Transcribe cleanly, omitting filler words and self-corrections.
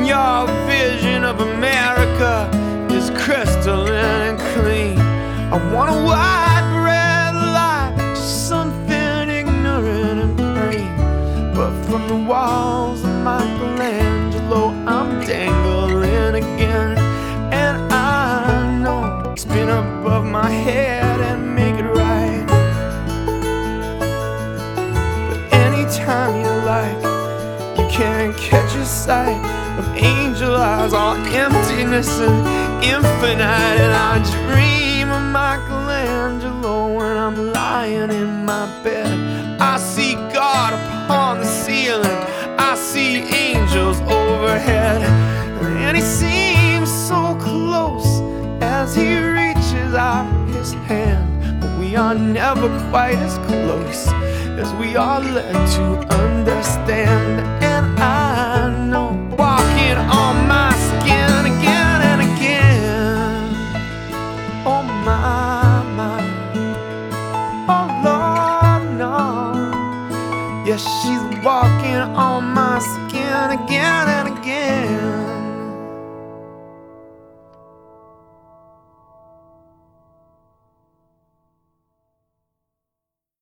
your vision of America is crystalline and clean. I want a white red light, something ignorant and plain. But from the walls of Michelangelo, I'm dangling again. And I know, spin above my head and make it right. But anytime you like, you can't catch a sight of angel eyes, all emptiness and infinite. And I dream of Michelangelo when I'm lying in my bed. I see God upon the ceiling, I see angels overhead, and he seems so close as he reaches out his hand. But we are never quite as close as we are led to understand. And I know, walking on my skin again and again. Oh my, my, oh Lord, no. Yes, she's walking on my skin again